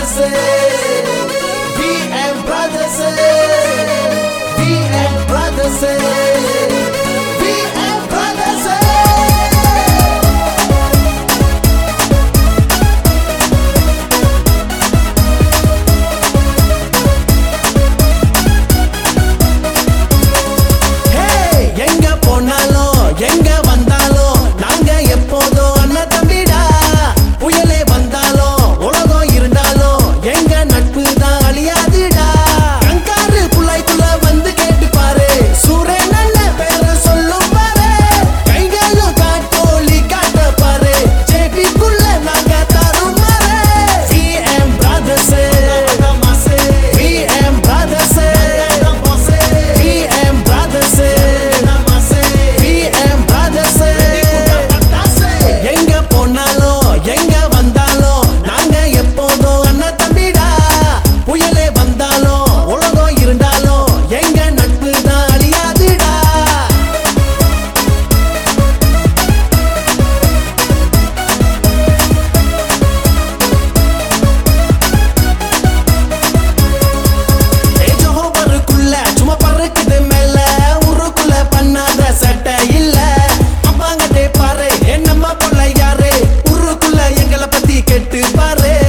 brothers, VM brothers, VM brothers, VM brothers. Hey, எங்க போனாலும் எங்க வந்தாலும் நாங்க எப்போதும் அண்ணன் தம்பிடா. புயலே வந்தாலும் உலகம் இருந்தாலும் எங்க நட்பு தான் அழியாதுடா. கங்காரு புள்ளைக்குள்ள வந்து கேட்டு பாரு, சூரன் அண்ணன் பேர சொல்லும் பாரு. கைகளும் காட்டோலி காட்ட பாரு, ஜேபிக்குள்ள நாங்க தரும் பாரு. VM brothers, VM brothers, VM brothers, VM brothers. எங்க போனாலும் எங்க வந்தாலும் நாங்க எப்போதும் அண்ணன் தம்பிடா. புயலே வந்தாலும் உலகம் இருந்தாலும் எங்க நட்பு தான் அழியாதுடா. ஜோஹோபருக்குள்ள சும்மா பறக்குது மேல, ஊருக்குள்ள பண்ணாத சட்டை இல்ல. அப்பாங்கட்டே பாரு என்னம்மா போல யாரு, ஊருக்குள்ள எங்களை பத்தி கேட்டு பாரு.